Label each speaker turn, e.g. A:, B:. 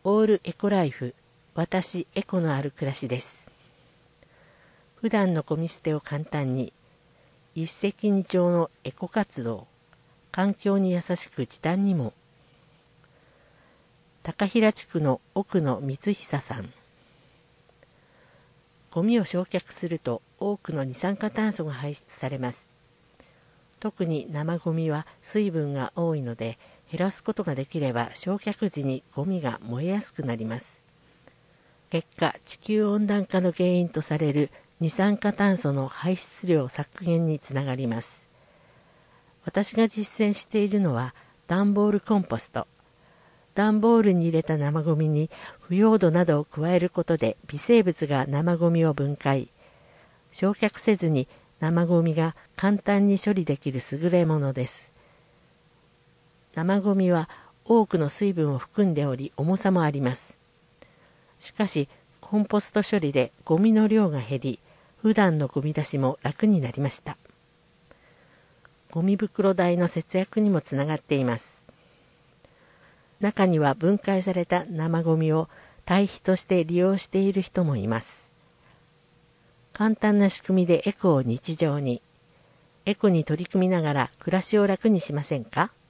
A: オールエコライフ、私エコのある暮らしです。普段のゴミ捨てを簡単に、一石二鳥のエコ活動、環境に優しく時短にも。高平地区の奥野光久さん。ゴミを焼却すると多くの二酸化炭素が排出されます。特に生ゴミは水分が多いので、減らすことができれば焼却時にゴミが燃えやすくなります。結果、地球温暖化の原因とされる二酸化炭素の排出量削減につながります。私が実践しているのは段ボールコンポスト。段ボールに入れた生ゴミに腐葉土などを加えることで微生物が生ゴミを分解。焼却せずに生ゴミが簡単に処理できる優れものです。生ゴミは多くの水分を含んでおり重さもあります。しかしコンポスト処理でゴミの量が減り、普段のゴミ出しも楽になりました。ゴミ袋代の節約にもつながっています。中には分解された生ゴミを堆肥として利用している人もいます。簡単な仕組みでエコを日常に。エコに取り組みながら暮らしを楽にしませんか？